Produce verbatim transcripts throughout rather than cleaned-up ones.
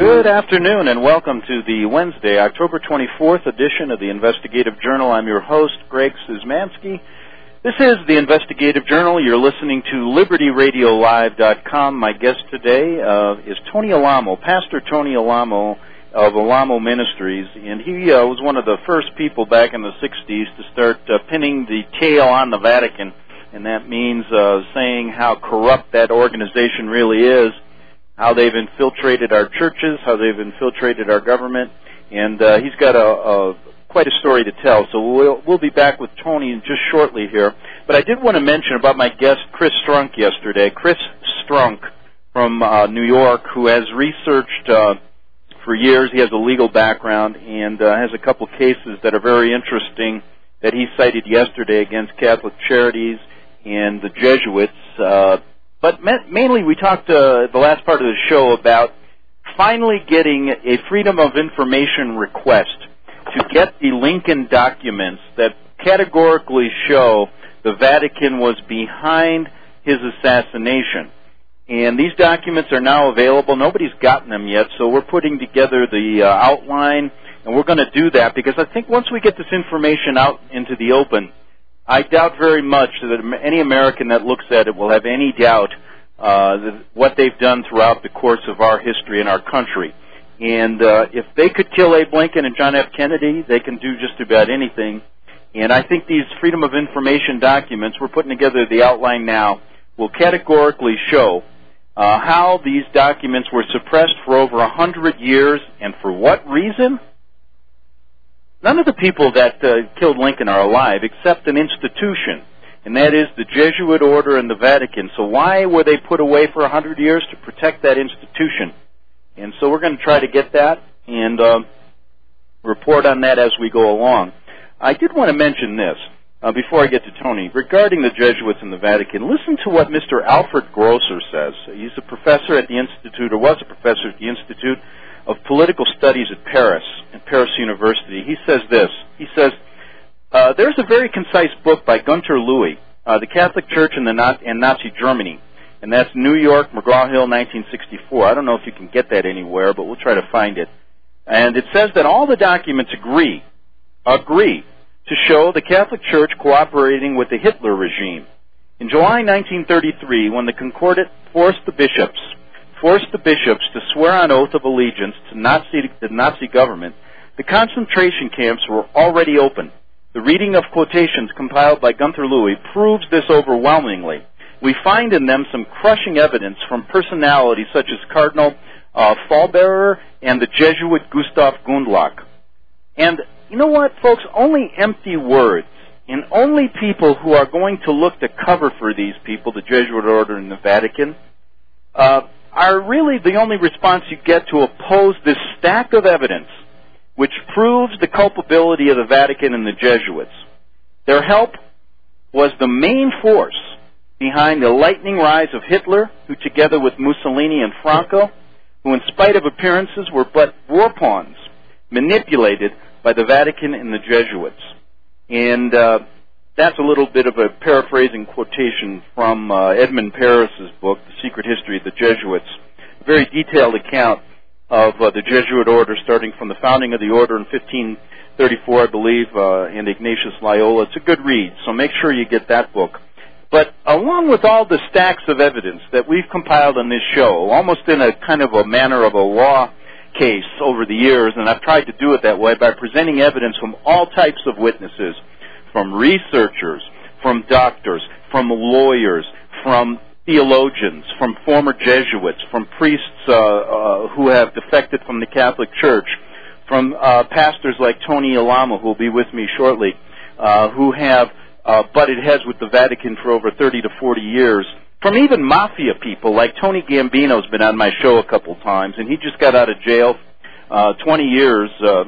Good afternoon and welcome to the Wednesday, October twenty-fourth edition of the Investigative Journal. I'm your host, Greg Szymanski. This is the Investigative Journal. You're listening to Liberty Radio Live dot com. My guest today uh, is Tony Alamo, Pastor Tony Alamo of Alamo Ministries, and he uh, was one of the first people back in the sixties to start uh, pinning the tail on the Vatican, and that means uh, saying how corrupt that organization really is, how they've infiltrated our churches, how they've infiltrated our government, and uh, he's got a, a quite a story to tell. So we'll, we'll be back with Tony just shortly here. But I did want to mention about my guest, Chris Strunk, yesterday. Chris Strunk from uh, New York, who has researched uh, for years. He has a legal background and uh, has a couple cases that are very interesting that he cited yesterday against Catholic Charities and the Jesuits. Uh, But mainly we talked uh, the last part of the show about finally getting a Freedom of Information request to get the Lincoln documents that categorically show the Vatican was behind his assassination. And these documents are now available. Nobody's gotten them yet, so we're putting together the uh, outline, and we're going to do that because I think once we get this information out into the open, I doubt very much that any American that looks at it will have any doubt uh, that what they've done throughout the course of our history in our country. And uh, if they could kill Abe Lincoln and John F. Kennedy, they can do just about anything. And I think these Freedom of Information documents, we're putting together the outline now, will categorically show uh, how these documents were suppressed for over one hundred years and for what reason. None of the people that uh, killed Lincoln are alive except an institution, and that is the Jesuit order and the Vatican. So why were they put away for one hundred years? To protect that institution. And so we're going to try to get that and uh, report on that as we go along. I did want to mention this uh, before I get to Tony. Regarding the Jesuits and the Vatican, listen to what Mister Alfred Grosser says. He's a professor at the Institute, or was a professor at the Institute of Political Studies at Paris, at Paris University. He says this. He says, uh, there's a very concise book by Gunter Louis, uh, The Catholic Church and, the Nazi, and Nazi Germany, and that's New York, McGraw-Hill, nineteen sixty-four. I don't know if you can get that anywhere, but we'll try to find it. And it says that all the documents agree, agree to show the Catholic Church cooperating with the Hitler regime. In July nineteen thirty-three, when the Concordat forced the bishops forced the bishops to swear on oath of allegiance to Nazi, the Nazi government, the concentration camps were already open. The reading of quotations compiled by Gunter Louis proves this overwhelmingly. We find in them some crushing evidence from personalities such as Cardinal uh, Fallbearer and the Jesuit Gustav Gundlach. And you know what, folks? Only empty words and only people who are going to look to cover for these people, the Jesuit order and the Vatican, uh, are really the only response you get to oppose this stack of evidence which proves the culpability of the Vatican and the Jesuits. Their help was the main force behind the lightning rise of Hitler, who together with Mussolini and Franco, who in spite of appearances were but war pawns, manipulated by the Vatican and the Jesuits. And uh, that's a little bit of a paraphrasing quotation from uh, Edmund Paris's book, The Secret History of the Jesuits. A very detailed account of uh, the Jesuit order, starting from the founding of the order in fifteen thirty-four, I believe, uh, and Ignatius Loyola. It's a good read, so make sure you get that book. But along with all the stacks of evidence that we've compiled on this show, almost in a kind of a manner of a law case over the years, and I've tried to do it that way by presenting evidence from all types of witnesses, from researchers, from doctors, from lawyers, from theologians, from former Jesuits, from priests uh, uh, who have defected from the Catholic Church, from uh, pastors like Tony Alamo, who will be with me shortly, uh, who have uh, butted heads with the Vatican for over thirty to forty years, from even mafia people like Tony Gambino's been on my show a couple times, and he just got out of jail uh, twenty years uh,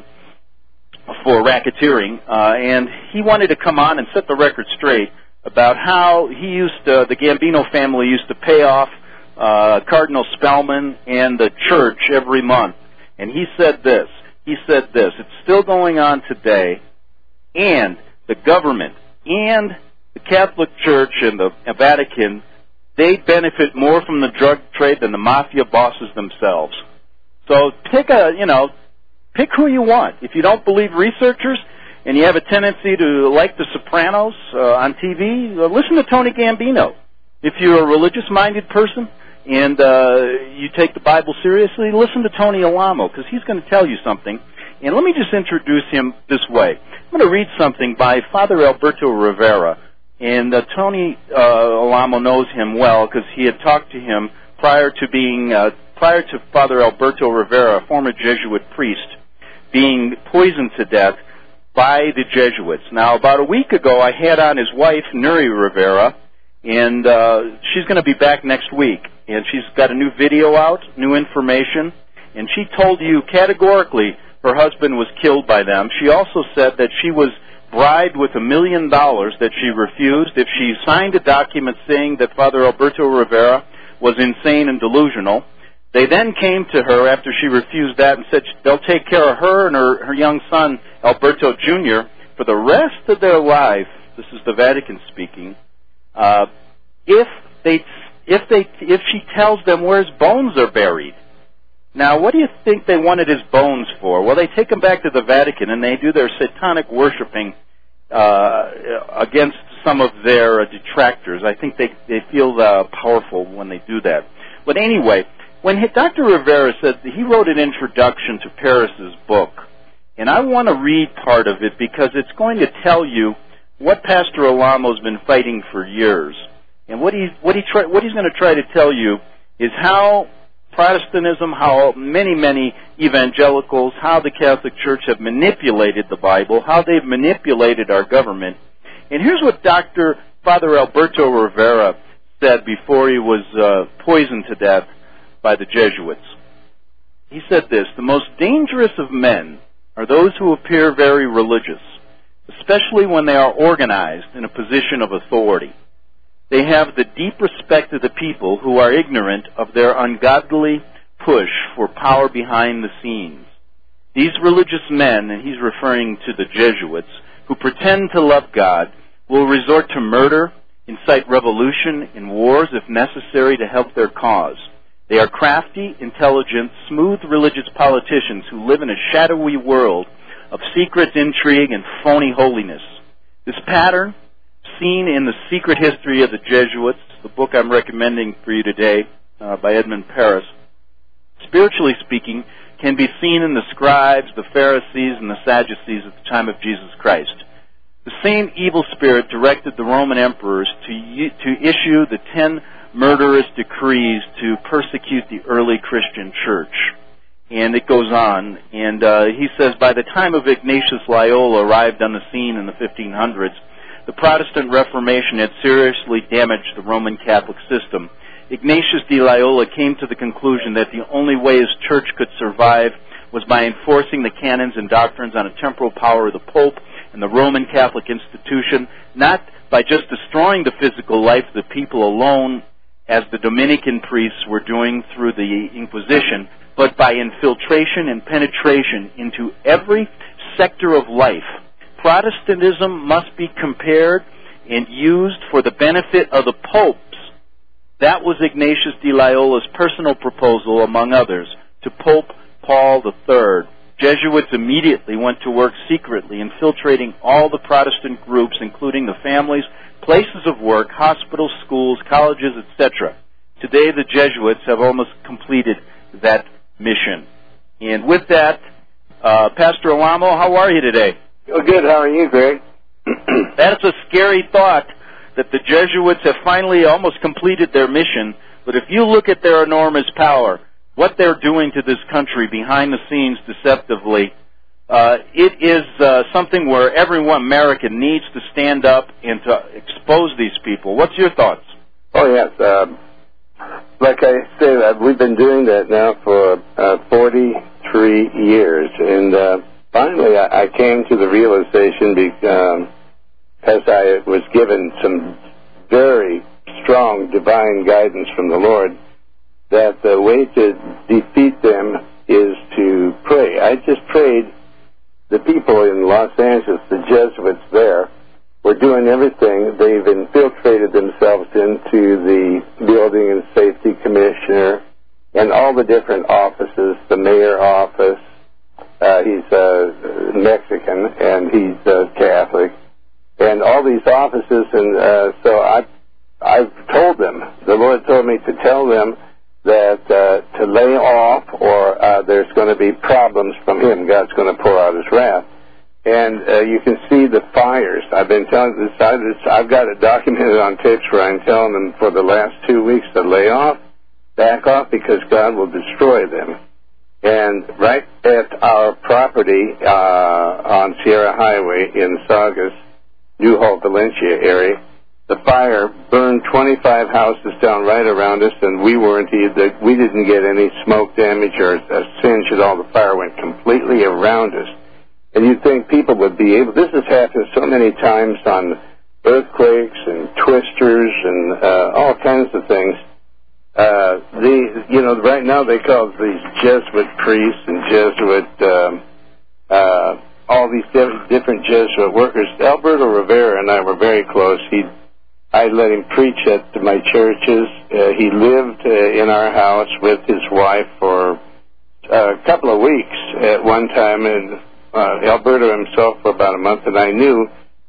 for racketeering, uh, and he wanted to come on and set the record straight about how he used to, the Gambino family used to pay off uh, Cardinal Spellman and the church every month. And he said this, he said this, it's still going on today, and the government and the Catholic Church and the Vatican, they benefit more from the drug trade than the mafia bosses themselves. So pick a, you know, pick who you want. If you don't believe researchers and you have a tendency to like The Sopranos uh, on T V, uh, listen to Tony Gambino. If you're a religious-minded person and uh, you take the Bible seriously, listen to Tony Alamo, because he's going to tell you something. And let me just introduce him this way. I'm going to read something by Father Alberto Rivera. And uh, Tony uh, Alamo knows him well because he had talked to him prior to being, uh, prior to Father Alberto Rivera, a former Jesuit priest, being poisoned to death by the Jesuits. Now, about a week ago, I had on his wife, Nuri Rivera, and uh, she's going to be back next week. And she's got a new video out, new information, and she told you categorically her husband was killed by them. She also said that she was bribed with a million dollars that she refused if she signed a document saying that Father Alberto Rivera was insane and delusional. They then came to her after she refused that and said they'll take care of her and her, her young son, Alberto Junior, for the rest of their life. This is the Vatican speaking. Uh, if they, if they, if she tells them where his bones are buried. Now, what do you think they wanted his bones for? Well, they take him back to the Vatican and they do their satanic worshiping uh, against some of their uh, detractors. I think they they feel uh, powerful when they do that. But anyway, when he, Doctor Rivera said that he wrote an introduction to Paris's book, and I want to read part of it because it's going to tell you what Pastor Alamo's been fighting for years, and what he what he try, what he's going to try to tell you is how Protestantism, how many, many evangelicals, how the Catholic Church have manipulated the Bible, how they've manipulated our government. And here's what Doctor Father Alberto Rivera said before he was uh, poisoned to death by the Jesuits. He said this: the most dangerous of men are those who appear very religious, especially when they are organized in a position of authority. They have the deep respect of the people who are ignorant of their ungodly push for power behind the scenes. These religious men, and he's referring to the Jesuits, who pretend to love God, will resort to murder, incite revolution and wars if necessary to help their cause. They are crafty, intelligent, smooth religious politicians who live in a shadowy world of secret intrigue and phony holiness. This pattern, seen in The Secret History of the Jesuits, the book I'm recommending for you today uh, by Edmund Paris, spiritually speaking, can be seen in the scribes, the Pharisees, and the Sadducees at the time of Jesus Christ. The same evil spirit directed the Roman emperors to, to issue the ten murderous decrees to persecute the early Christian church. And it goes on, and uh, he says, by the time of Ignatius Loyola arrived on the scene in the fifteen hundreds, the Protestant Reformation had seriously damaged the Roman Catholic system. Ignatius de Loyola came to the conclusion that the only way his church could survive was by enforcing the canons and doctrines on a temporal power of the Pope and the Roman Catholic institution, not by just destroying the physical life of the people alone, as the Dominican priests were doing through the Inquisition, but by infiltration and penetration into every sector of life. Protestantism must be compared and used for the benefit of the popes. That was Ignatius de Loyola's personal proposal, among others, to Pope Paul the Third. Jesuits immediately went to work secretly, infiltrating all the Protestant groups, including the families, places of work, hospitals, schools, colleges, et cetera. Today, the Jesuits have almost completed that mission. And with that, uh, Pastor Alamo, how are you today? Oh, good. How are you, Greg? That's a scary thought, that the Jesuits have finally almost completed their mission. But if you look at their enormous power, what they're doing to this country behind the scenes deceptively, uh, it is uh, something where everyone American needs to stand up and to expose these people. What's your thoughts? Oh, yes. Um, like I said, uh, we've been doing that now for uh, forty-three years. And uh, finally, I, I came to the realization because um, I was given some very strong divine guidance from the Lord that the way to defeat them is to pray. I just prayed. The people in Los Angeles, the Jesuits there, were doing everything. They've infiltrated themselves into the Building and Safety Commissioner and all the different offices, the mayor office. Uh, he's uh, Mexican, and he's uh, Catholic. And all these offices, and uh, so I, I've told them, the Lord told me to tell them that uh, to lay off, or uh, there's going to be problems from Him. God's going to pour out His wrath. And uh, you can see the fires. I've been telling this, I've got it documented on tapes where I'm telling them for the last two weeks to lay off, back off, because God will destroy them. And right at our property uh, on Sierra Highway in Saugus, Newhall, Valencia area, the fire burned twenty-five houses down right around us, and we weren't either. We didn't get any smoke damage or a singe at all. The fire went completely around us. And you'd think people would be able, this has happened so many times on earthquakes and twisters and uh, all kinds of things. Uh, the, you know, right now they call these Jesuit priests and Jesuit, um, uh, all these diff- different Jesuit workers. Alberto Rivera and I were very close. He, I let him preach at my churches. Uh, he lived uh, in our house with his wife for a couple of weeks at one time, and Uh, Alberto himself for about a month, and I knew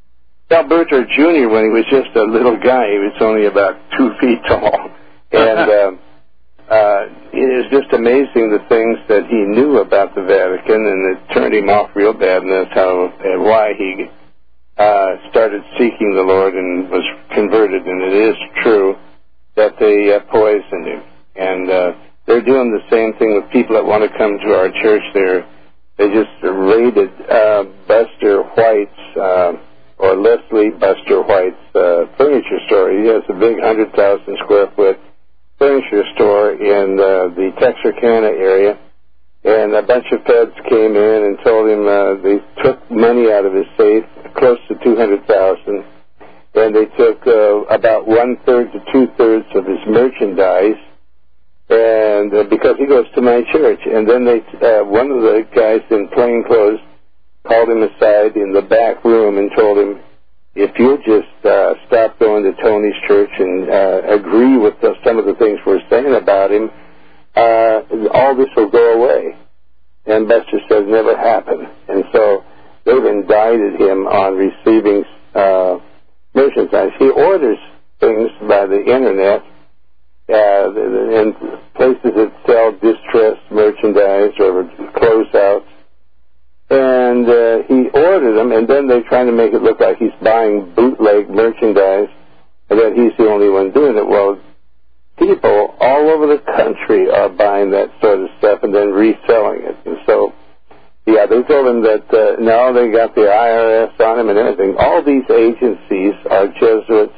Alberto Junior when he was just a little guy. He was only about two feet tall. And uh, uh, it is just amazing the things that he knew about the Vatican, and it turned him off real bad, and that's how, uh, why he uh, started seeking the Lord and was converted. And it is true that they uh, poisoned him. And uh, they're doing the same thing with people that want to come to our church there. They just raided uh, Buster White's, uh, or Leslie Buster White's uh, furniture store. He has a big one hundred thousand square foot furniture store in uh, the Texarkana area. And a bunch of feds came in and told him uh, they took money out of his safe, close to two hundred thousand dollars. And they took uh, about one-third to two-thirds of his merchandise. And uh, because he goes to my church, and then they, uh, one of the guys in plain clothes called him aside in the back room and told him, if you'll just uh, stop going to Tony's church and uh, agree with the, some of the things we're saying about him, uh, all this will go away. And Buster says, never happened. And so they've indicted him on receiving uh, merchandise. He orders things by the internet, Uh, in places that sell distressed merchandise or closeouts. And uh, he ordered them, and then they're trying to make it look like he's buying bootleg merchandise and that he's the only one doing it. Well, people all over the country are buying that sort of stuff and then reselling it. And so, yeah, they told him that uh, now they got the I R S on him and everything. All these agencies are Jesuits,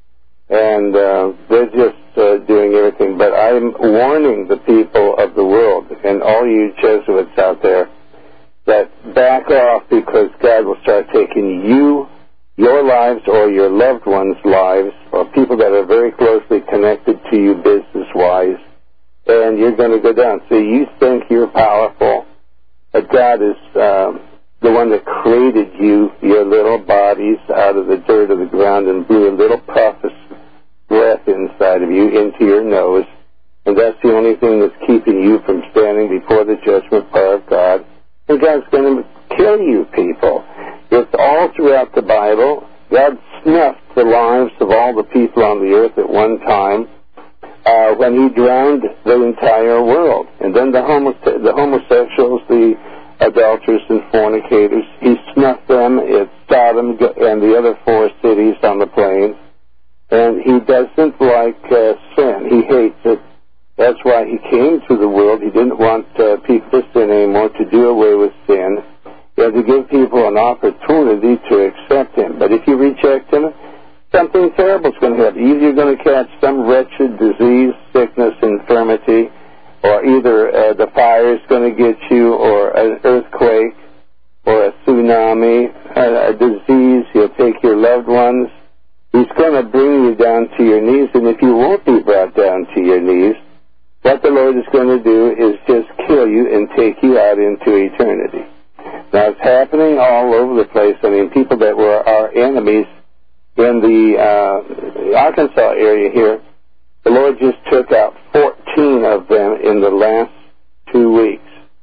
and uh, they're just uh, doing everything. But I'm warning the people of the world and all you Jesuits out there that back off, because God will start taking you, your lives, or your loved ones' lives, or people that are very closely connected to you business-wise, and you're going to go down. So you think you're powerful, but God is um, the one that created you, your little bodies, out of the dirt of the ground and blew a little prophecy breath inside of you into your nose, and that's the only thing that's keeping you from standing before the judgment bar of God. And God's going to kill you people. It's all throughout the Bible. God snuffed the lives of all the people on the earth at one time uh, when he drowned the entire world. And then the, homo- the homosexuals, the adulterers and fornicators, he snuffed them at Sodom and the other four cities on the plains. And he doesn't like uh, sin. He hates it. That's why he came to the world. He didn't want uh, people to sin anymore, to do away with sin. He had to give people an opportunity to accept him. But if you reject him, something terrible is going to happen. Either you're going to catch some wretched disease, sickness, infirmity, or either uh, the fire is going to get you, or an earthquake, or a tsunami, a, a disease. He'll take your loved ones. He's going to bring you down to your knees, and if you won't be brought down to your knees, what the Lord is going to do is just kill you and take you out into eternity. Now, it's happening all over the place. I mean, people that were our enemies in the uh, Arkansas area here, the Lord just took out fourteen of them in the last two weeks.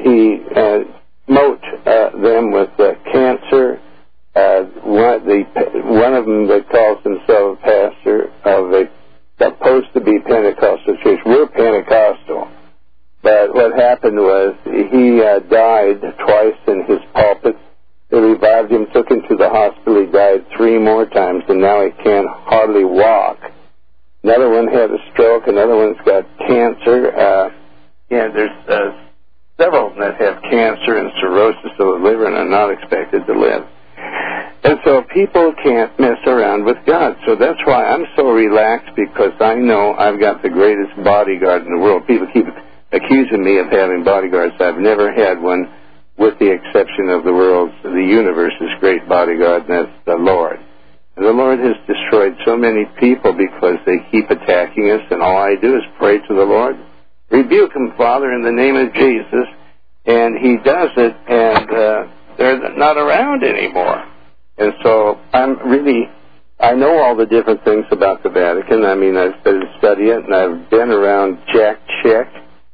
he uh, smote uh, them with uh, cancer. Uh, one, the, one of them that calls himself a pastor of a supposed to be Pentecostal church. We're Pentecostal. But what happened was he uh, died twice in his pulpit. They revived him, took him to the hospital. He died three more times, and now he can hardly walk. Another one had a stroke. Another one's got cancer. Uh, yeah, there's uh, several that have cancer and cirrhosis of the liver and are not expected to live. And so people can't mess around with God. So that's why I'm so relaxed, because I know I've got the greatest bodyguard in the world. People keep accusing me of having bodyguards. I've never had one, with the exception of the world's, the universe's great bodyguard, and that's the Lord. And the Lord has destroyed so many people because they keep attacking us, and all I do is pray to the Lord. Rebuke them, Father, in the name of Jesus. And he does it, and uh, they're not around anymore. And so I'm really, I know all the different things about the Vatican. I mean, I've studied it, and I've been around Jack Chick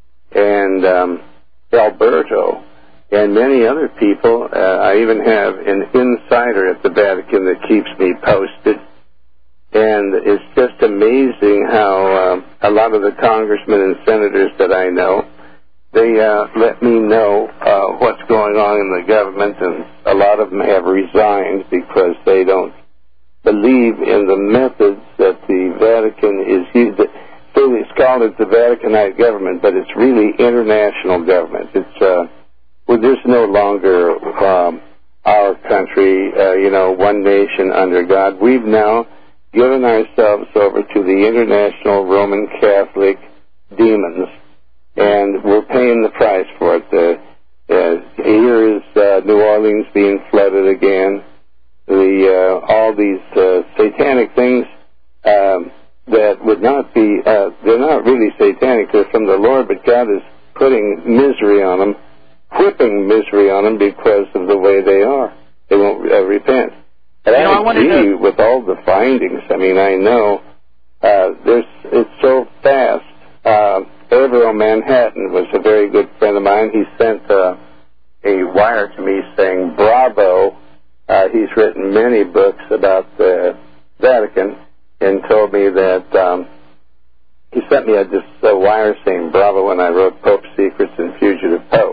and um, Alberto and many other people. Uh, I even have an insider at the Vatican that keeps me posted. And it's just amazing how uh, a lot of the congressmen and senators that I know, they uh, let me know uh, what's going on in the government, and a lot of them have resigned because they don't believe in the methods that the Vatican is using. So it's called it the Vaticanite government, but it's really international government. It's uh, well, there's no longer um, our country, uh, you know, one nation under God. We've now given ourselves over to the international Roman Catholic demons, and we're paying the price for it. Uh, uh, here is uh, New Orleans being flooded again. The uh, all these uh, satanic things um, that would not be, uh, they're not really satanic. They're from the Lord, but God is putting misery on them, whipping misery on them because of the way they are. They won't uh, repent. And you know, I agree to... with all the findings. I mean, I know uh, there's it's so fast. Uh, Everett Manhattan was a very good friend of mine. He sent uh, a wire to me saying, bravo. Uh, he's written many books about the Vatican, and told me that um, he sent me a, just a wire saying bravo when I wrote Pope Secrets and Fugitive Pope.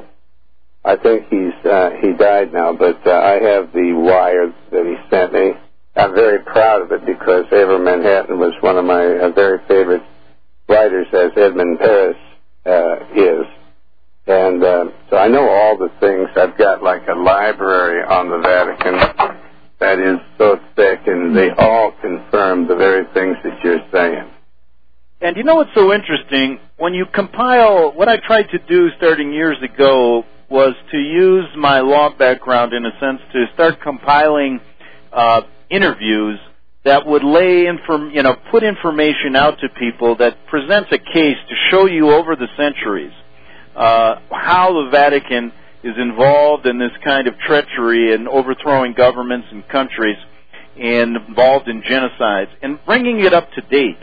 I think he's uh, he died now, but uh, I have the wire that he sent me. I'm very proud of it because Everett Manhattan was one of my uh, very favorite writers, as Edmund Paris uh, is. And uh, so I know all the things. I've got like a library on the Vatican that is so thick, and they all confirm the very things that you're saying. And you know what's so interesting? When you compile, what I tried to do starting years ago was to use my law background, in a sense, to start compiling uh, interviews that would lay inform, you know, put information out to people that presents a case to show you over the centuries uh, how the Vatican is involved in this kind of treachery and overthrowing governments and countries and involved in genocides, and bringing it up to date.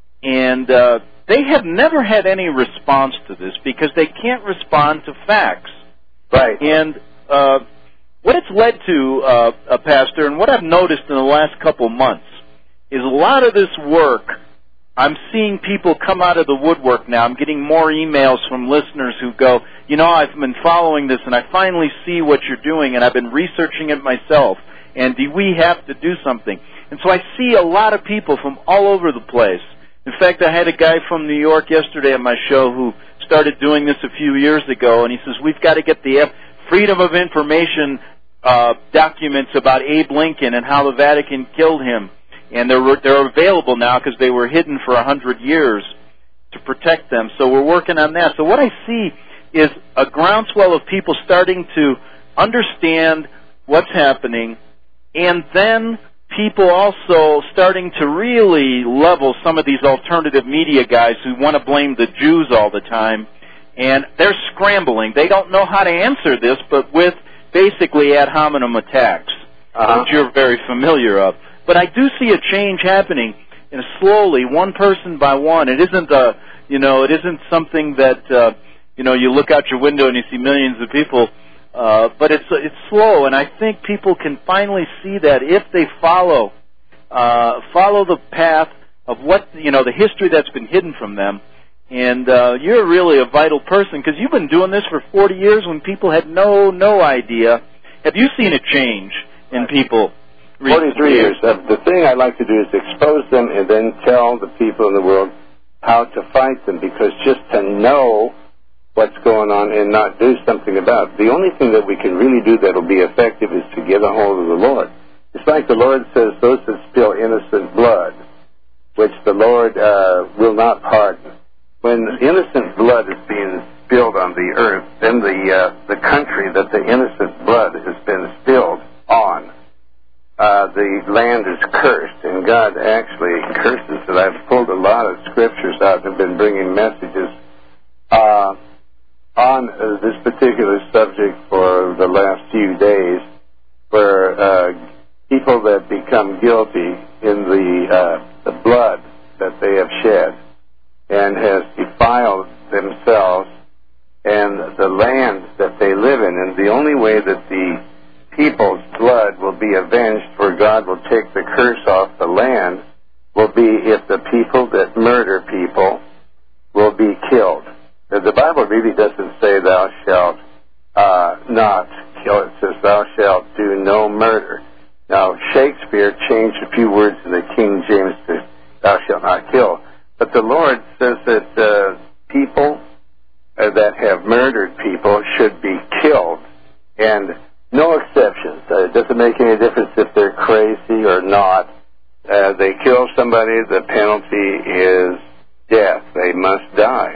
And uh, they have never had any response to this because they can't respond to facts. Right. And uh, what it's led to, uh, a pastor, and what I've noticed in the last couple months, is a lot of this work, I'm seeing people come out of the woodwork now. I'm getting more emails from listeners who go, you know, I've been following this, and I finally see what you're doing, and I've been researching it myself, and do we have to do something? And so I see a lot of people from all over the place. In fact, I had a guy from New York yesterday on my show who started doing this a few years ago, and he says, we've got to get the Freedom of Information uh, documents about Abe Lincoln and how the Vatican killed him. And they're, they're available now because they were hidden for a hundred years to protect them. So we're working on that. So what I see is a groundswell of people starting to understand what's happening, and then people also starting to really level some of these alternative media guys who want to blame the Jews all the time. And they're scrambling. They don't know how to answer this, but with basically ad hominem attacks, uh-huh. which you're very familiar of. But I do see a change happening, and slowly, one person by one. It isn't a, you know, it isn't something that uh, you know, you look out your window and you see millions of people. Uh, but it's it's slow, and I think people can finally see that if they follow uh, follow the path of what, you know, the history that's been hidden from them. And uh, you're really a vital person because you've been doing this for forty years when people had no no idea. Have you seen a change in people? forty-three years. Uh, the thing I like to do is expose them and then tell the people in the world how to fight them, because just to know what's going on and not do something about it. The only thing that we can really do that will be effective is to get a hold of the Lord. It's like the Lord says, those that spill innocent blood, which the Lord uh, will not pardon. When innocent blood is being spilled on the earth, then the uh, the country that the innocent blood has been spilled on, uh, the land is cursed, and God actually curses it. I've pulled a lot of scriptures out and been bringing messages uh, on uh, this particular subject for the last few days, where uh, people that become guilty in the uh, the blood that they have shed and has defiled themselves and the land that they live in, and the only way that the people's blood will be avenged, where God will take the curse off the land, will be if the people that murder people will be killed. The Bible really doesn't say thou shalt uh, not kill. It says thou shalt do no murder. Now, Shakespeare changed a few words in the King James to thou shalt not kill. But the Lord says that uh, people uh, that have murdered people should be killed, and no exceptions. Uh, it doesn't make any difference if they're crazy or not. Uh, they kill somebody, the penalty is death. They must die.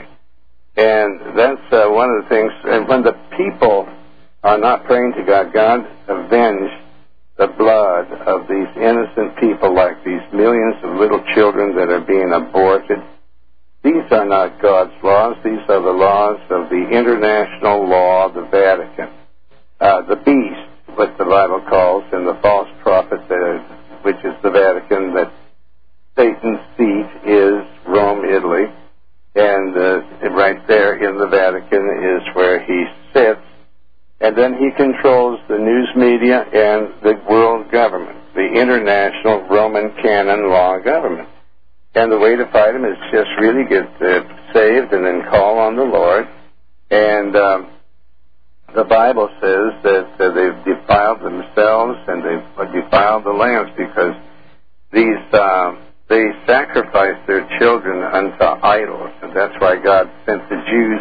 And that's uh, one of the things. And when the people are not praying to God, God avenge the blood of these innocent people, like these millions of little children that are being aborted. These are not God's laws. These are the laws of the international law of the Vatican. Uh, the beast, what the Bible calls, and the false prophet, uh, which is the Vatican, that Satan's seat is Rome, Italy. And uh, right there in the Vatican is where he sits. And then he controls the news media and the world government, the international Roman canon law government. And the way to fight him is just really get uh, saved and then call on the Lord. And um, the Bible says that uh, they've defiled themselves and they've defiled the lands, because these... Uh, They sacrifice their children unto idols, and that's why God sent the Jews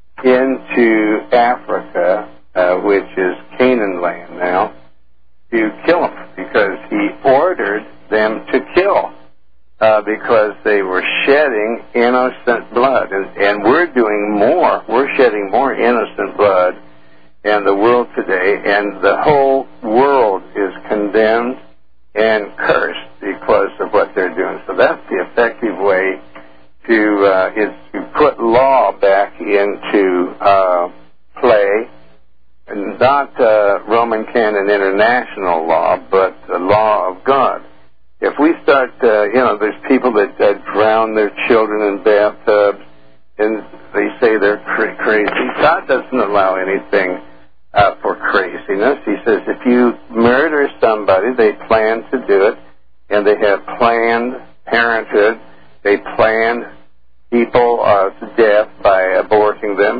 into Africa, uh, which is Canaan land now, to kill them, because He ordered them to kill, uh, because they were shedding innocent blood. And, and we're doing more. We're shedding more innocent blood in the world today, and the whole world is condemned and cursed because of what they're doing. So that's the effective way to uh, is to put law back into uh, play, and not uh, Roman canon international law, but the law of God. If we start, uh, you know, there's people that uh, drown their children in bathtubs, and they say they're cra- crazy. God doesn't allow anything Uh, for craziness. He says if you murder somebody, they plan to do it, and they have planned parenthood. They plan people uh, to death by aborting them,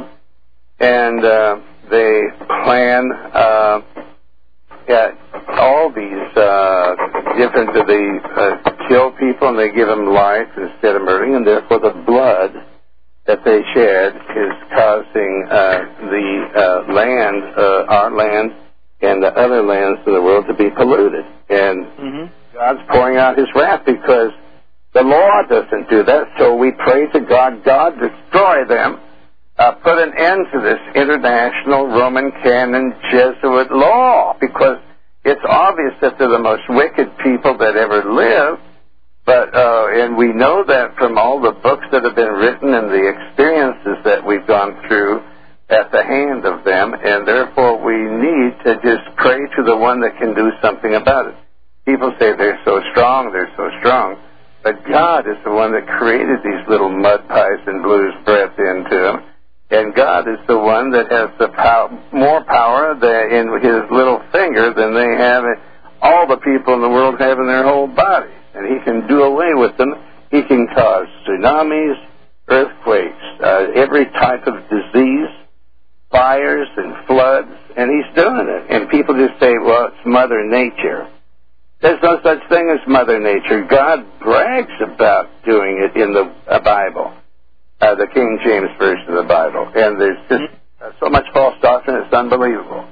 and uh, they plan uh, yeah, all these uh, different. They uh, kill people and they give them life instead of murdering, and therefore the blood that they shed is causing uh, the uh, land, uh, our land, and the other lands of the world to be polluted. And mm-hmm. God's pouring out His wrath because the law doesn't do that. So we pray to God, God, destroy them. Uh, put an end to this international Roman canon Jesuit law, because it's obvious that they're the most wicked people that ever lived. But uh, and we know that from all the books that have been written and the experiences that we've gone through at the hand of them, and therefore we need to just pray to the one that can do something about it. People say they're so strong, they're so strong, but God is the one that created these little mud pies and blew His breath into them, and God is the one that has the pow- more power than in his little finger than they have in, all the people in the world have in their whole body. And he can do away with them. He can cause tsunamis, earthquakes, uh, every type of disease, fires and floods, and he's doing it. And people just say, well, it's Mother Nature. There's no such thing as Mother Nature. God brags about doing it in the uh, Bible, uh, the King James Version of the Bible. And there's just uh, so much false doctrine, it's unbelievable.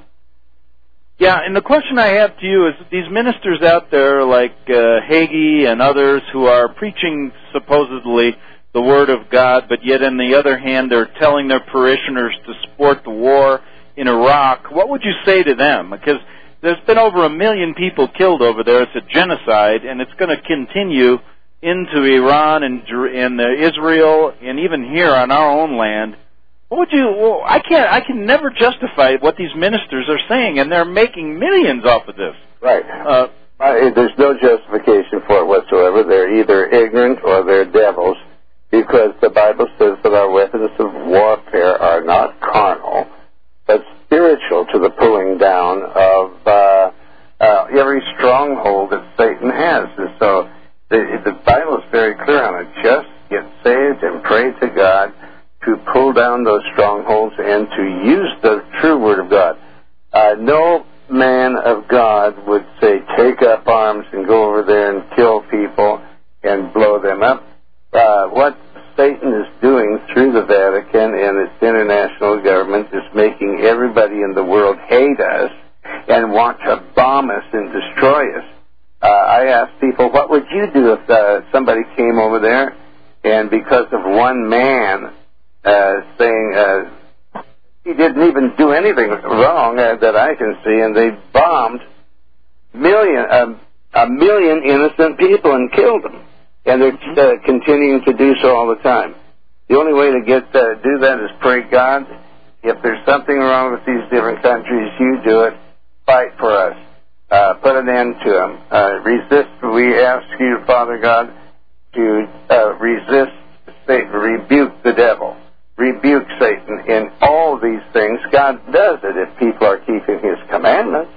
Yeah, and the question I have to you is, these ministers out there like uh, Hagee and others who are preaching supposedly the Word of God, but yet on the other hand they're telling their parishioners to support the war in Iraq, what would you say to them? Because there's been over a million people killed over there. It's a genocide, and it's going to continue into Iran and, and uh, Israel, and even here on our own land. What would you? Well, I can't. I can never justify what these ministers are saying, and they're making millions off of this. Right. Uh, uh, there's no justification for it whatsoever. They're either ignorant or they're devils, because the Bible says that our weapons of warfare are not carnal, but spiritual, to the pulling down of uh, uh, every stronghold that Satan has. And so the, the Bible is very clear on it. Just get saved and pray to God to pull down those strongholds and to use the true Word of God. Uh, no man of God would say, take up arms and go over there and kill people and blow them up. Uh, what Satan is doing through the Vatican and its international government is making everybody in the world hate us and want to bomb us and destroy us. Uh, I ask people, what would you do if uh, somebody came over there and because of one man uh, saying uh, he didn't even do anything wrong uh, that I can see, and they bombed million, uh, a million innocent people and killed them? And they're uh, continuing to do so all the time. The only way to get uh, do that is pray God. If there's something wrong with these different countries, you do it. Fight for us. Uh, put an end to them. Uh, resist. We ask you, Father God, to uh, resist Satan, rebuke the devil, rebuke Satan in all these things. God does it if people are keeping His commandments.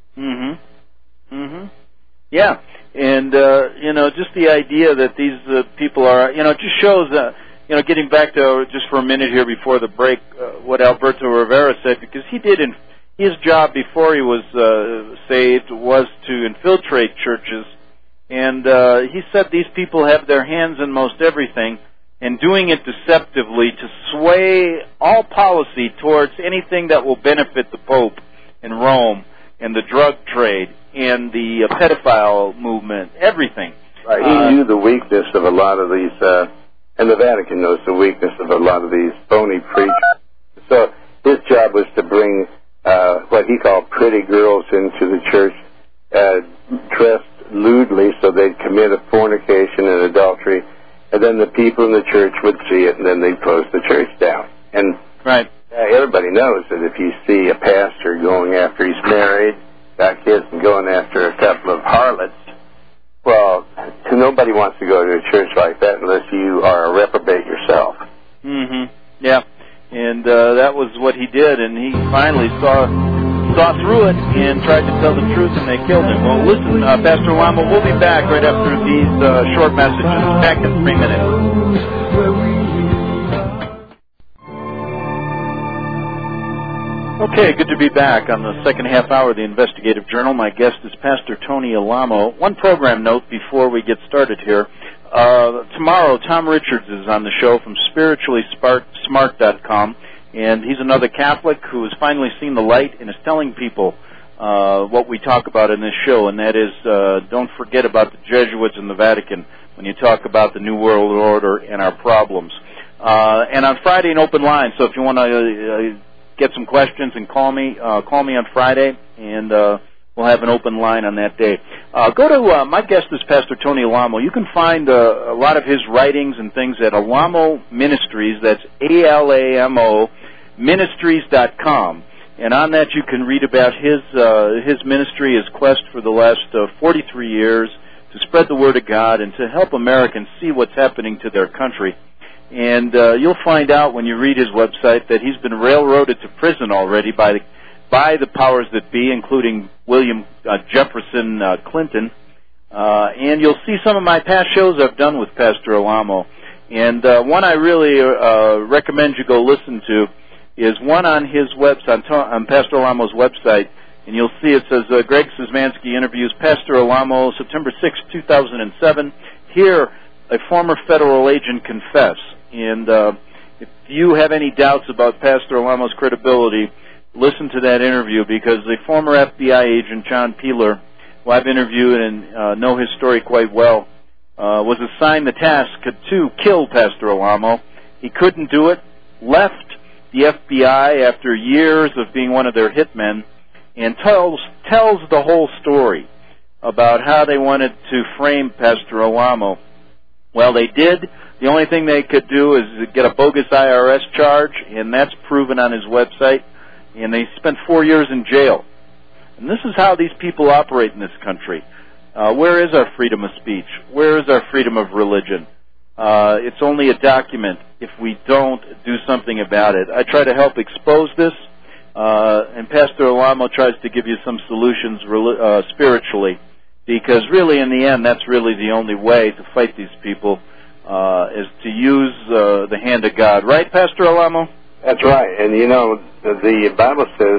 Mm-hmm. Mm-hmm. Yeah. And, uh, you know, just the idea that these uh, people are, you know, it just shows, uh, you know, getting back to, just for a minute here before the break, uh, what Alberto Rivera said, because he did, in, his job before he was uh, saved was to infiltrate churches. And uh, he said these people have their hands in most everything, and doing it deceptively to sway all policy towards anything that will benefit the Pope in Rome and the drug trade and the uh, pedophile movement, everything. Right. He uh, knew the weakness of a lot of these, uh, and the Vatican knows the weakness of a lot of these phony preachers. So his job was to bring uh, what he called pretty girls into the church, uh, dressed lewdly so they'd commit a fornication and adultery, and then the people in the church would see it, and then they'd close the church down. And right. uh, everybody knows that if you see a pastor going after he's married, got kids, and going after a couple of harlots, well, nobody wants to go to a church like that unless you are a reprobate yourself. Mm-hmm. Yeah. And uh, that was what he did, and he finally saw saw through it and tried to tell the truth, and they killed him. Well, listen, uh, Pastor Lama, we'll be back right after these uh, short messages. Back in three minutes. Okay, good to be back on the second half hour of the Investigative Journal. My guest is Pastor Tony Alamo. One program note before we get started here. Uh, tomorrow, Tom Richards is on the show from spiritually smart dot com, and he's another Catholic who has finally seen the light and is telling people uh, what we talk about in this show, and that is uh, don't forget about the Jesuits and the Vatican when you talk about the New World Order and our problems. Uh, and on Friday, an open line, so if you want to... Uh, get some questions and call me. Uh, call me on Friday, and uh, we'll have an open line on that day. Uh, go to, uh, my guest is Pastor Tony Alamo. You can find uh, a lot of his writings and things at Alamo Ministries. That's A L A M O Ministries dot com. And on that you can read about his uh, his ministry, his quest for the last uh, forty-three years to spread the Word of God and to help Americans see what's happening to their country. And uh, you'll find out when you read his website that he's been railroaded to prison already by the, by the powers that be, including William uh, Jefferson uh, Clinton. Uh, and you'll see some of my past shows I've done with Pastor Alamo. And uh, one I really uh, recommend you go listen to is one on his website, on Pastor Alamo's website. And you'll see it says, uh, Greg Szymanski interviews Pastor Alamo, September sixth, two thousand seven. Here, a former federal agent confess. And uh, if you have any doubts about Pastor Alamo's credibility, listen to that interview, because the former F B I agent, John Peeler, who I've interviewed and uh, know his story quite well, uh, was assigned the task to kill Pastor Alamo. He couldn't do it, left the F B I after years of being one of their hitmen, and tells, tells the whole story about how they wanted to frame Pastor Alamo. Well, they did. The only thing they could do is get a bogus I R S charge, and that's proven on his website, and they spent four years in jail. And this is how these people operate in this country. Uh, where is our freedom of speech? Where is our freedom of religion? Uh, it's only a document if we don't do something about it. I try to help expose this, uh, and Pastor Alamo tries to give you some solutions uh, spiritually, because really in the end that's really the only way to fight these people, uh, is to use uh, the hand of God. Right, Pastor Alamo? That's right. And you know, the Bible says,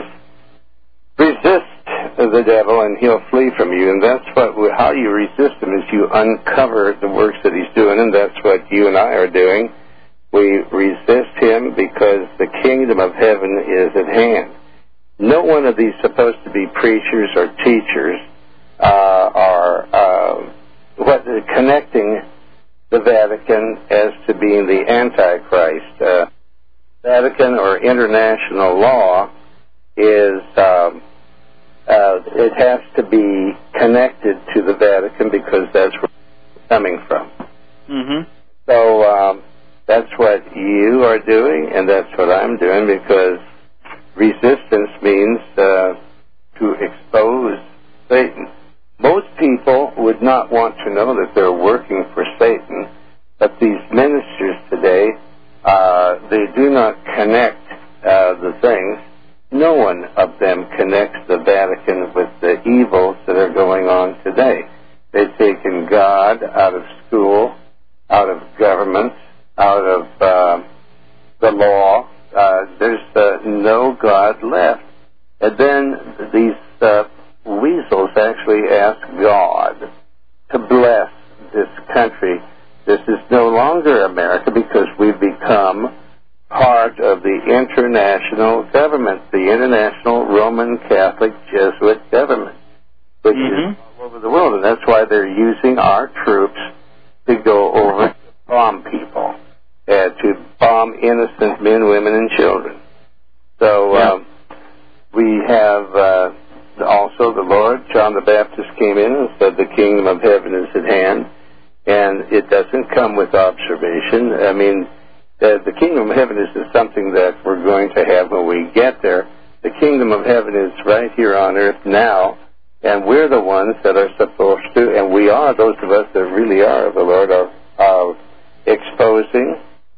resist the devil and he'll flee from you. And that's what, how you resist him is you uncover the works that he's doing, and that's what you and I are doing. We resist him because the kingdom of heaven is at hand. No one of these supposed to be preachers or teachers uh, are uh, what connecting the Vatican as to being the Antichrist. Uh, Vatican or international law is, um, uh, it has to be connected to the Vatican because that's where it's coming from. Mm-hmm. So um, that's what you are doing, and that's what I'm doing, because resistance means uh, to expose Satan. Most people would not want to know that they're working for Satan, but these ministers today, uh, they do not connect uh, the things. No one of them connects the Vatican with the evils that are going on today. They've taken God out of school, out of government, out of uh, the law. Uh, there's uh, no God left. And then these uh, weasels actually ask God to bless this country. This is no longer America because we've become part of the international government, the International Roman Catholic Jesuit government, which mm-hmm. is all over the world. And that's why they're using our troops to go over to bomb people, uh, to bomb innocent men, women, and children. So yeah. um, we have... Uh, Also, the Lord, John the Baptist came in and said the kingdom of heaven is at hand, and it doesn't come with observation. I mean, the, the kingdom of heaven isn't something that we're going to have when we get there. The kingdom of heaven is right here on earth now, and we're the ones that are supposed to, and we are, those of us that really are of the Lord, are, are exposing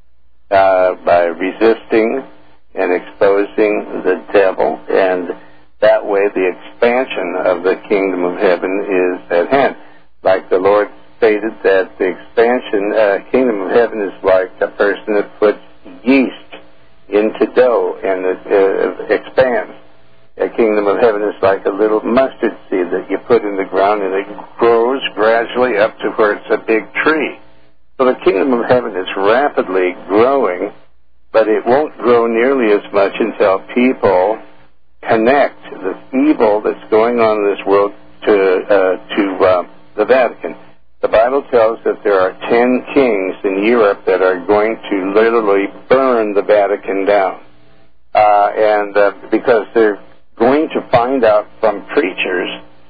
uh, by resisting and exposing the devil, and that way the expansion of the kingdom of heaven is at hand. Like the Lord stated that the expansion, uh, kingdom of heaven is like a person that puts yeast into dough and it uh, expands. The kingdom of heaven is like a little mustard seed that you put in the ground and it grows gradually up to where it's a big tree. So the kingdom of heaven is rapidly growing, but it won't grow nearly as much until people connect this evil that's going on in this world to uh, to uh, the Vatican. The Bible tells that there are ten kings in Europe that are going to literally burn the Vatican down, uh, and uh, because they're going to find out from preachers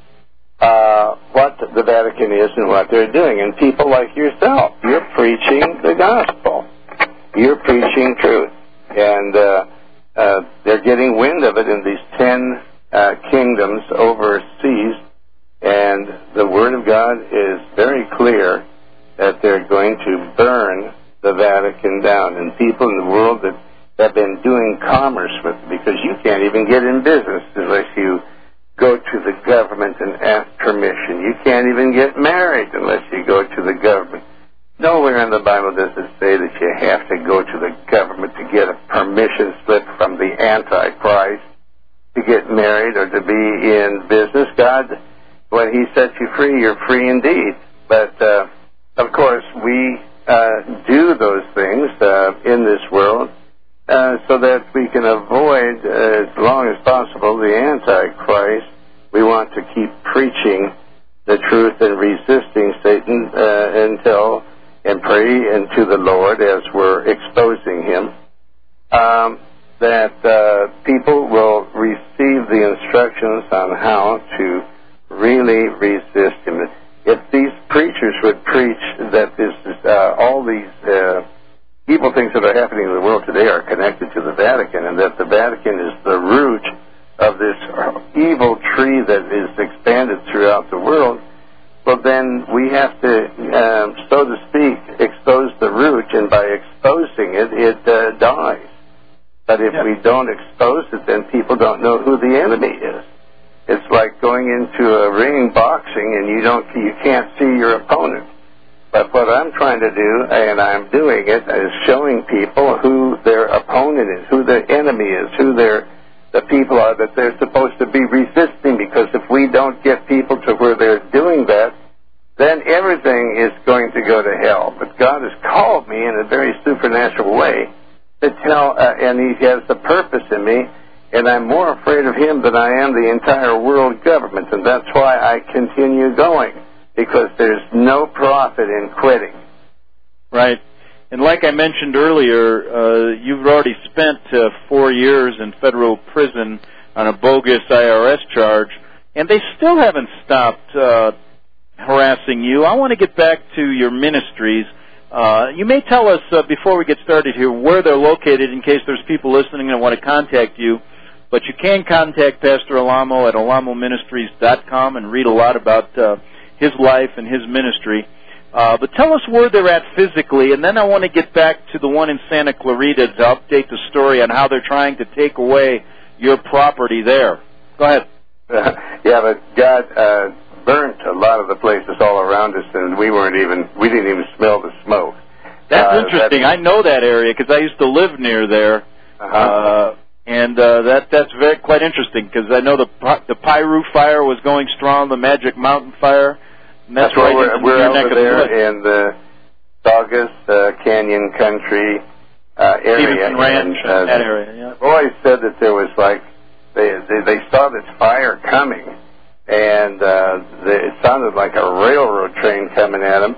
uh, what the Vatican is and what they're doing. And people like yourself, you're preaching the gospel, you're preaching truth, and uh, Uh, they're getting wind of it in these ten uh, kingdoms overseas, and the Word of God is very clear that they're going to burn the Vatican down, and people in the world that have been doing commerce with it, because you can't even get in business unless you go to the government and ask permission. You can't even get married unless you go to the government. Nowhere in the Bible does it say that you have to go to the government to get a permission slip from the Antichrist to get married or to be in business. God, when He sets you free, you're free indeed. But, uh, of course, we uh, do those things uh, in this world uh, so that we can avoid, uh, as long as possible, the Antichrist. We want to keep preaching the truth and resisting Satan uh, until and pray into the Lord as we're exposing him, um, that uh, people will receive the instructions on how to really resist him. If these preachers would preach that this is, uh, all these uh, evil things that are happening in the world today are connected to the Vatican, and that the Vatican is the root of this evil tree that is expanded throughout the world, well, then we have to, um, so to speak, expose the root, and by exposing it, it uh, dies. But if yeah. we don't expose it, then people don't know who the enemy is. It's like going into a ring boxing, and you don't, you can't see your opponent. But what I'm trying to do, and I'm doing it, is showing people who their opponent is, who their enemy is, who their the people are that they're supposed to be resisting, because if we don't get people to where they're doing that, then everything is going to go to hell. But God has called me in a very supernatural way to tell, uh, and He has the purpose in me, and I'm more afraid of Him than I am the entire world government, and that's why I continue going, because there's no profit in quitting. Right. And like I mentioned earlier, uh, you've already spent uh, four years in federal prison on a bogus I R S charge, and they still haven't stopped uh, harassing you. I want to get back to your ministries. Uh, you may tell us, uh, before we get started here, where they're located in case there's people listening and want to contact you. But you can contact Pastor Alamo at alamo ministries dot com and read a lot about uh, his life and his ministry. Uh, but tell us where they're at physically, and then I want to get back to the one in Santa Clarita to update the story on how they're trying to take away your property there. Go ahead. Uh, yeah, but God uh, burnt a lot of the places all around us, and we weren't even, we didn't even smell the smoke. That's uh, interesting. That's, I know that area because I used to live near there, uh-huh. uh, and uh, that that's very quite interesting because I know the the Piru fire was going strong, the Magic Mountain fire. And that's, that's right. We're, we're over there in the Saugus uh, Canyon Country uh, area. Stevenson Ranch, and, uh, that area. Yeah. Boys said that there was like they they, they saw this fire coming, and uh, they, it sounded like a railroad train coming at them.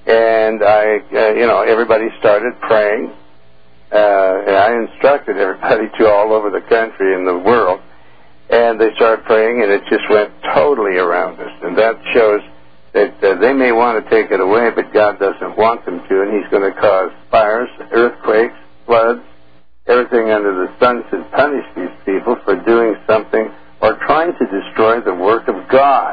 And I, uh, you know, everybody started praying. Uh, and I instructed everybody to all over the country and the world, and they started praying, and it just went totally around us, and that shows that uh, they may want to take it away, but God doesn't want them to, and He's going to cause fires, earthquakes, floods, everything under the sun to punish these people for doing something or trying to destroy the work of God.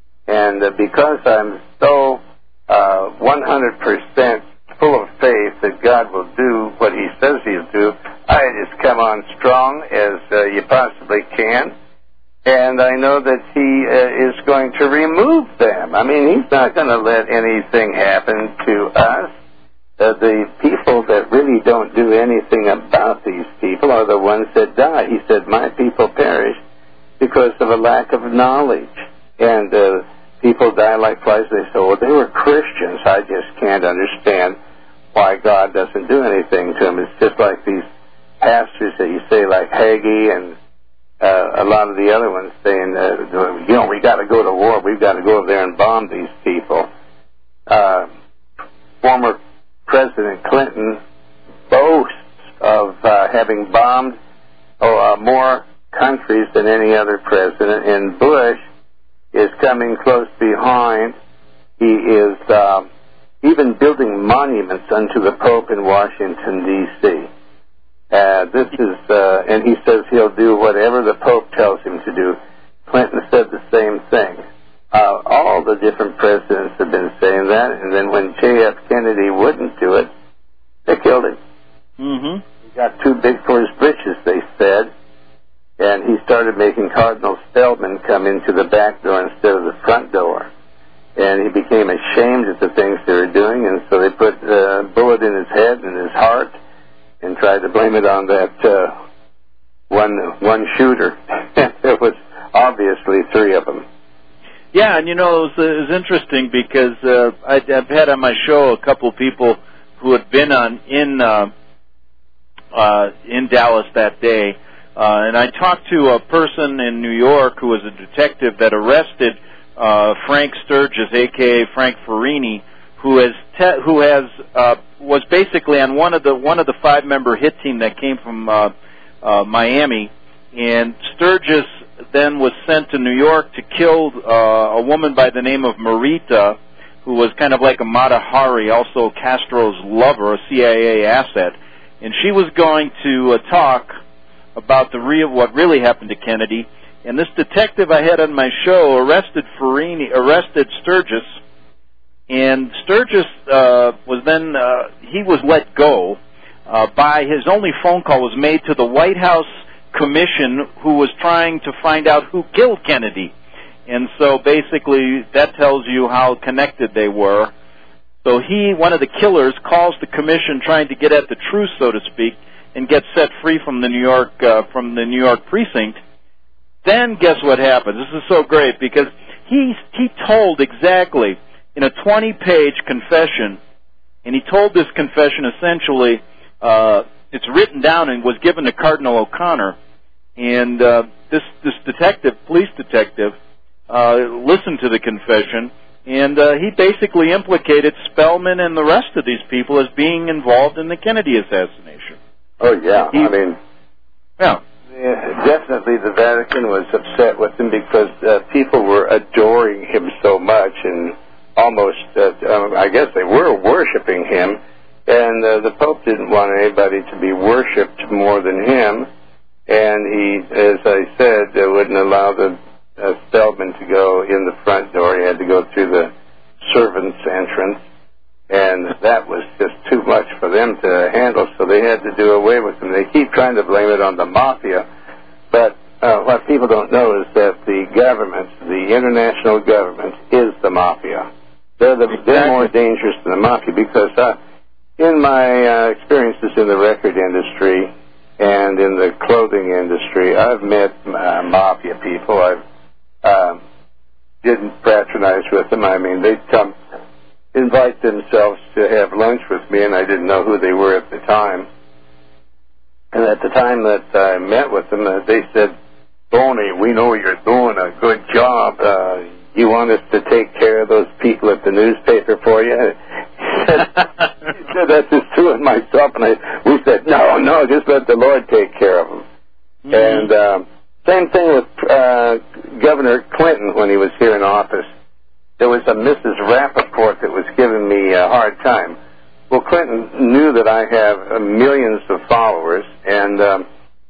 And uh, because I'm so uh, one hundred percent full of faith that God will do what He says He'll do, I just come on strong as uh, you possibly can. And I know that He uh, is going to remove them. I mean, He's not going to let anything happen to us. Uh, the people that really don't do anything about these people are the ones that die. He said, my people perish because of a lack of knowledge. And uh, people die like flies. They say, well, they were Christians. I just can't understand why God doesn't do anything to them. It's just like these pastors that you say, like Hagee and Uh, a lot of the other ones saying, uh, you know, we got to go to war. We've got to go over there and bomb these people. Uh, former President Clinton boasts of uh, having bombed oh, uh, more countries than any other president, and Bush is coming close behind. He is uh, even building monuments unto the Pope in Washington, D C Uh, this is, uh, and he says he'll do whatever the Pope tells him to do. Clinton said the same thing. Uh, all the different presidents have been saying that, and then when J F Kennedy wouldn't do it, got too big for his britches, they said, and he started making Cardinal Spellman come into the back door instead of the front door. And he became ashamed at the things they were doing, and so they put a bullet in his head and his heart and tried to blame it on that uh, one one shooter. There was obviously three of them. Yeah, and you know, it was, it was interesting because uh, I'd, I've had on my show a couple people who had been on in uh, uh, in Dallas that day, uh, and I talked to a person in New York who was a detective that arrested uh, Frank Sturgis, a k a. Frank Farini, who has te- who has uh, was basically on one of the one of the five member hit team that came from uh, uh, Miami, and Sturgis then was sent to New York to kill uh, a woman by the name of Marita, who was kind of like a Mata Hari, also Castro's lover, a C I A asset, and she was going to uh, talk about the real what really happened to Kennedy. And this detective I had on my show arrested Farini, arrested Sturgis, and Sturgis uh, was then uh, he was let go uh, by his only phone call was made to the White House commission who was trying to find out who killed Kennedy. And so basically that tells you how connected they were. So he, one of the killers, calls the commission trying to get at the truth, so to speak, and get set free from the New York uh, from the New York precinct. Then guess what happens? This is so great because he he told exactly in a twenty-page confession, and he told this confession essentially, uh, it's written down and was given to Cardinal O'Connor, and uh, this this detective, police detective, uh, listened to the confession, and uh, he basically implicated Spellman and the rest of these people as being involved in the Kennedy assassination. Oh yeah, he, I mean, yeah. yeah, definitely the Vatican was upset with him because uh, people were adoring him so much, and almost, uh, um, I guess they were worshiping him. And uh, the Pope didn't want anybody to be worshipped more than him. And he, as I said, uh, wouldn't allow the uh, Spellman to go in the front door. He had to go through the servants' entrance. And that was just too much for them to handle, so they had to do away with him. They keep trying to blame it on the mafia. But uh, what people don't know is that the government, the international government, is the mafia. They're, the, exactly. they're more dangerous than the mafia because... Uh, In my uh, experiences in the record industry and in the clothing industry, I've met uh, mafia people. I uh, didn't fraternize with them. I mean, they'd come, invite themselves to have lunch with me, and I didn't know who they were at the time. And at the time that I met with them, uh, they said, Tony, we know you're doing a good job. Uh, you want us to take care of those people at the newspaper for you? He said that to Sue and myself, and I, we said, no, no, just let the Lord take care of them. Mm-hmm. And uh, same thing with uh, Governor Clinton when he was here in office. There was a Missus Rappaport that was giving me a hard time. Well, Clinton knew that I have uh, millions of followers, and um,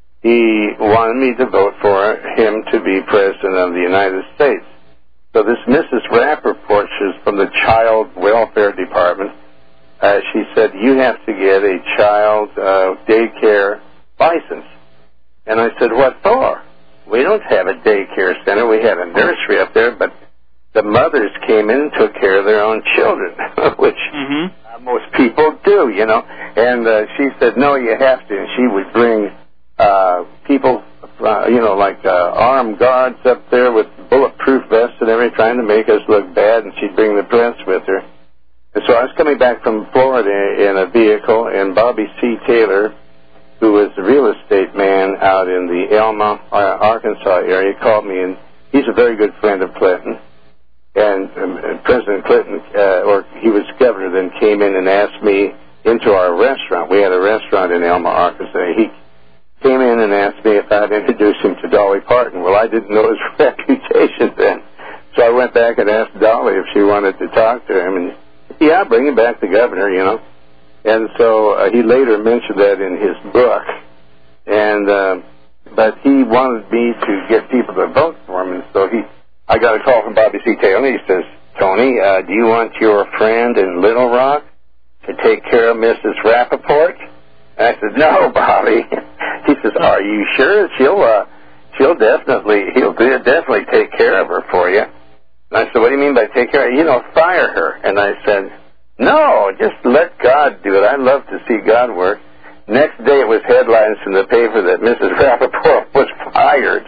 he wanted me to vote for him to be president of the United States. So this Missus Rappaport, she's from the Child Welfare Department, uh, she said, you have to get a child uh, daycare license. And I said, what for? We don't have a daycare center. We have a nursery up there, but the mothers came in and took care of their own children, which mm-hmm. uh, most people do, you know. And uh, she said, no, you have to. And she would bring uh, people, uh, you know, like uh, armed guards up there with bulletproof vests and everything, trying to make us look bad, and she'd bring the press with her. And so I was coming back from Florida in a vehicle, and Bobby C. Taylor, who was a real estate man out in the Elma, uh, Arkansas area, called me, and he's a very good friend of Clinton. And um, President Clinton, uh, or he was governor, then came in and asked me into our restaurant. We had a restaurant in Elma, Arkansas. He came in and asked me if I'd introduce him to Dolly Parton. Well, I didn't know his reputation then. So I went back and asked Dolly if she wanted to talk to him. And, yeah, bring him back, the governor, you know. And so uh, he later mentioned that in his book. And uh, but he wanted me to get people to vote for him. And so he, I got a call from Bobby C. Taylor. He says, Tony, uh, do you want your friend in Little Rock to take care of Missus Rappaport? And I said, no, Bobby. He says, are you sure? She'll, uh, she'll definitely, he'll definitely take care of her for you. And I said, what do you mean by take care of her? You know, fire her. And I said, no, just let God do it. I love to see God work. Next day it was headlines from the paper that Missus Rappaport was fired.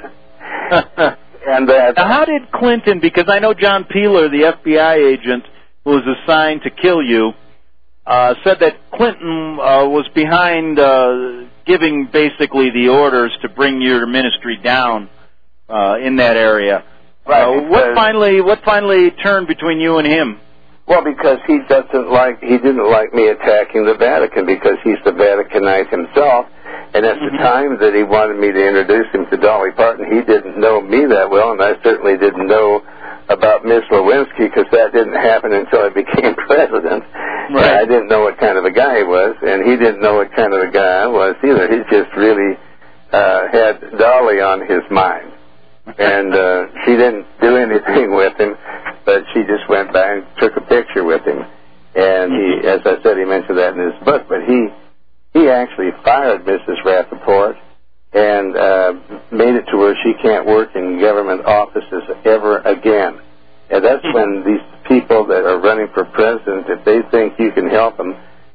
And that. Now, how did Clinton, because I know John Peeler, the F B I agent who was assigned to kill you, uh, said that Clinton uh, was behind uh, giving basically the orders to bring your ministry down uh, in that area. Right, uh, what finally what finally turned between you and him? Well, because he doesn't like, he didn't like me attacking the Vatican because he's the Vaticanite himself. And at mm-hmm. the time that he wanted me to introduce him to Dolly Parton, he didn't know me that well, and I certainly didn't know about Miss Lewinsky because that didn't happen until I became president. Right. I didn't know what kind of a guy he was, and he didn't know what kind of a guy I was either. He just really uh, had Dolly on his mind. And uh, she didn't do anything with him, but she just went by and took a picture with him. And he, as I said, he mentioned that in his book, but he he actually fired Missus Rappaport and uh, made it to where she can't work in government offices ever again. And that's when these people that are running for president, if they think you can help them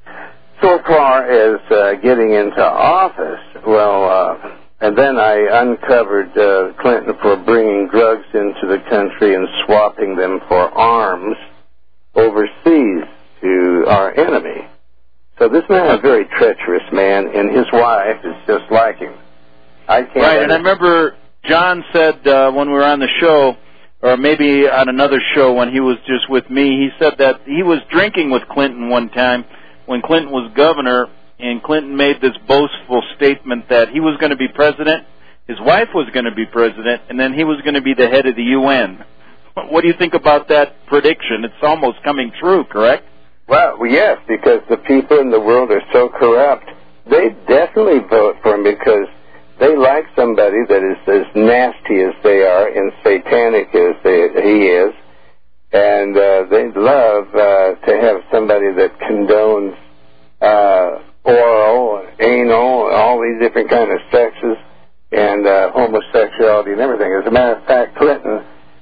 so far as uh, getting into office, well, uh, and then I uncovered uh, Clinton for bringing drugs into the country and swapping them for arms overseas to our enemy. So this man is a very treacherous man, and his wife is just like him. I can't right, and I remember John said uh, when we were on the show, or maybe on another show when he was just with me, he said that he was drinking with Clinton one time when Clinton was governor, and Clinton made this boastful statement that he was going to be president, his wife was going to be president, and then he was going to be the head of the U N. What do you think about that prediction? It's almost coming true, correct? Well, yes, because the people in the world are so corrupt. They definitely vote for him because they like somebody that is as nasty as they are and satanic as they, he is, and uh, they love uh, to have somebody that condones uh, oral, anal, all these different kind of sexes, and uh, homosexuality and everything. As a matter of fact, Clinton,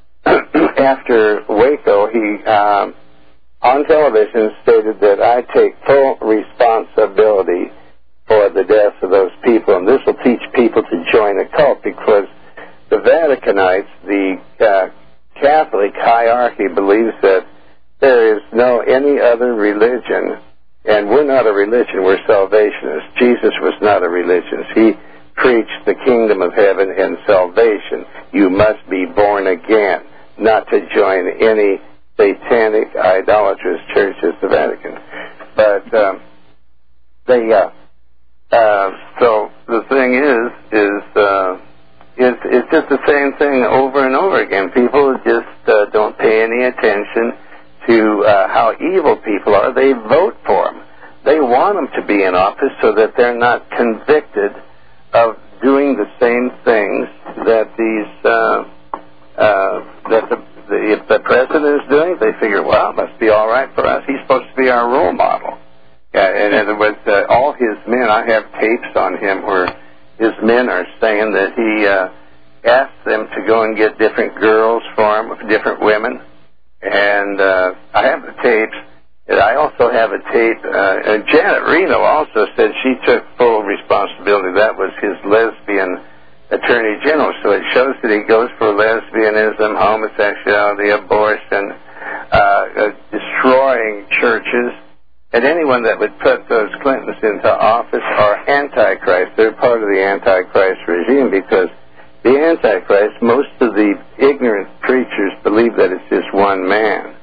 after Waco, he um, on television stated that I take full responsibility for the deaths of those people, and this will teach people to join a cult because the Vaticanites, the uh, Catholic hierarchy, believes that there is no any other religion, and we're not a religion, we're salvationists. Jesus was not a religion. He preached the kingdom of heaven and salvation. You must be born again, not to join any satanic, idolatrous church as the Vatican. But um, they, uh, uh, so the thing is, is uh, it's, it's just the same thing over and over again. People just uh, don't pay any attention to uh, how evil people are. They vote for them. They want them to be in office so that they're not convicted of doing the same things that these uh, uh, that the, the if the president is doing. They figure, well, it must be all right for us. He's supposed to be our role model. Yeah, and in other words, uh, all his men, I have tapes on him where his men are saying that he uh, asked them to go and get different girls for him, different women. And uh, I have the tapes. And I also have a tape. Uh, and Janet Reno also said she took full responsibility. That was his lesbian attorney general. So it shows that he goes for lesbianism, homosexuality, abortion, uh, uh, destroying churches. And anyone that would put those Clintons into office are Antichrist. They're part of the Antichrist regime because the Antichrist, most of the ignorant preachers believe that it's just one man.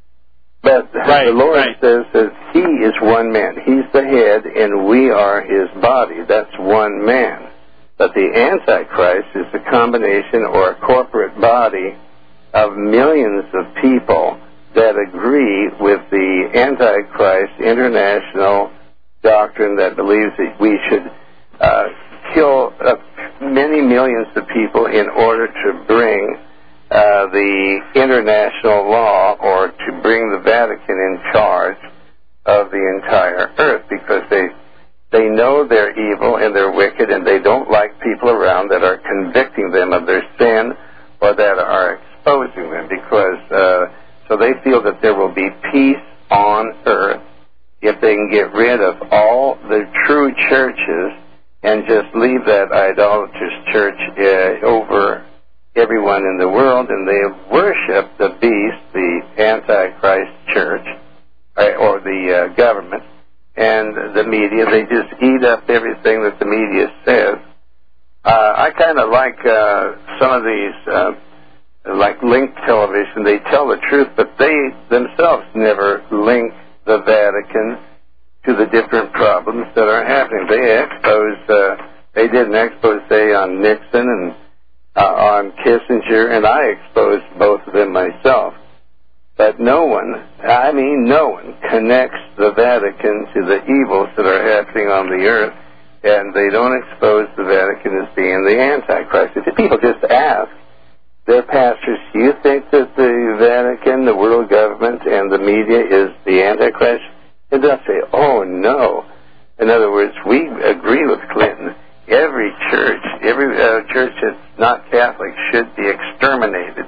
But right, the Lord right. says that he is one man. He's the head and we are his body. That's one man. But the Antichrist is a combination or a corporate body of millions of people that agree with the Antichrist international doctrine that believes that we should uh, kill uh, many millions of people in order to bring uh, the international law or to bring the Vatican in charge of the entire earth, because they They know they're evil and they're wicked, and they don't like people around that are convicting them of their sin or that are exposing them, because uh, so they feel that there will be peace on earth if they can get rid of all the true churches and just leave that idolatrous church uh, over everyone in the world, and they worship the beast, the Antichrist church, or the uh, government, and the media. They just eat up everything that the media says. Uh, I kind of like uh, some of these, uh, like Link Television. They tell the truth, but they themselves never link the Vatican to the different problems that are happening. They expose, uh, they did an expose on Nixon and uh, on Kissinger, and I exposed both of them myself. But no one, I mean no one, connects the Vatican to the evils that are happening on the earth, and they don't expose the Vatican as being the Antichrist. If people just ask their pastors, do you think that the Vatican, the world government, and the media is the Antichrist? And they'll say, oh, no. In other words, we agree with Clinton. Every church, every uh, church that's not Catholic should be exterminated.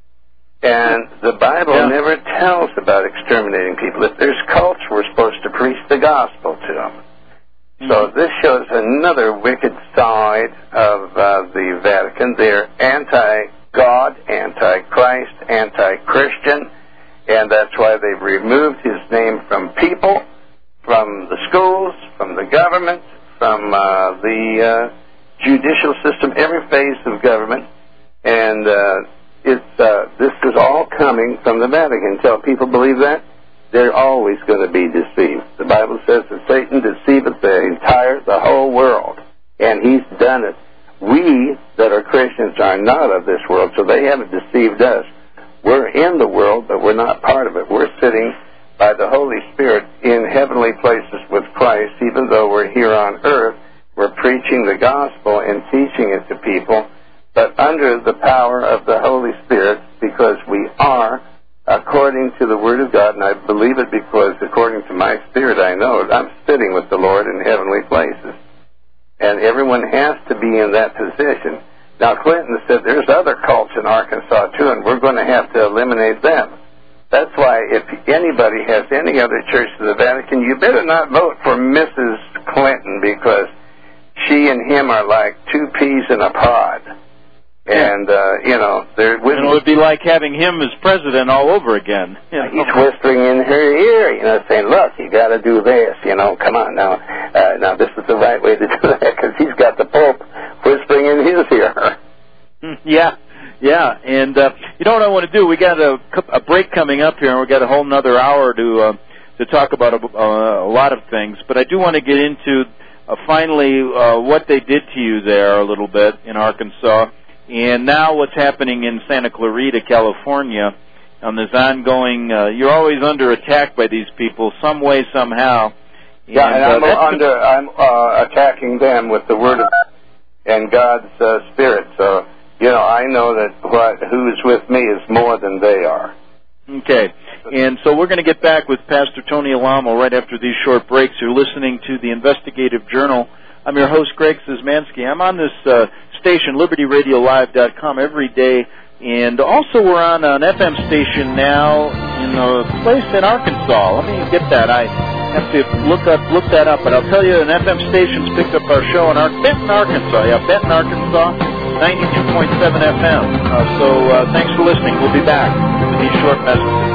And the Bible yeah. never tells about exterminating people. If there's cults, we're supposed to preach the gospel to them. Mm-hmm. So this shows another wicked side of uh, the Vatican. They're anti-God, anti-Christ, anti-Christian, and that's why they've removed his name from people, from the schools, from the government, from uh, the uh, judicial system, every phase of government, and uh, it's uh, this is all coming from the Vatican. Until people believe that, they're always going to be deceived. The Bible says that Satan deceiveth the entire, the whole world, and he's done it. We that are Christians are not of this world, so they haven't deceived us. We're in the world, but we're not part of it. We're sitting by the Holy Spirit in heavenly places with Christ. Even though we're here on earth, we're preaching the gospel and teaching it to people, but under the power of the Holy Spirit, because we are according to the Word of God, and I believe it because according to my spirit I know it. I'm sitting with the Lord in heavenly places. And everyone has to be in that position. Now, Clinton said there's other cults in Arkansas, too, and we're going to have to eliminate them. That's why if anybody has any other church to the Vatican, you better not vote for Missus Clinton, because she and him are like two peas in a pod. And, uh, you know, there would... it would be like having him as president all over again. You know? He's whispering in her ear, you know, saying, look, you got to do this, you know, come on now. Uh, now, this is the right way to do that, because he's got the Pope whispering in his ear. Yeah, yeah. And, uh, you know what I want to do? We got a, a break coming up here, and we got a whole nother hour to uh, to talk about a, uh, a lot of things. But I do want to get into, uh, finally, uh, what they did to you there a little bit in Arkansas. And now what's happening in Santa Clarita, California, on this ongoing, uh, you're always under attack by these people, some way, somehow. Yeah, and, and I'm, uh, under, I'm uh, attacking them with the Word of and God's uh, Spirit. So, you know, I know that what, who's with me is more than they are. Okay. And so we're going to get back with Pastor Tony Alamo right after these short breaks. You're listening to the Investigative Journal. I'm your host, Greg Szymanski. I'm on this uh, station, Liberty Radio Live dot com, every day. And also we're on an F M station now in a place in Arkansas. Let me get that. I have to look up, look that up. But I'll tell you, an F M station's picked up our show in Ar- Benton, Arkansas. Yeah, Benton, Arkansas, ninety-two point seven F M. Uh, so uh, thanks for listening. We'll be back with these short messages.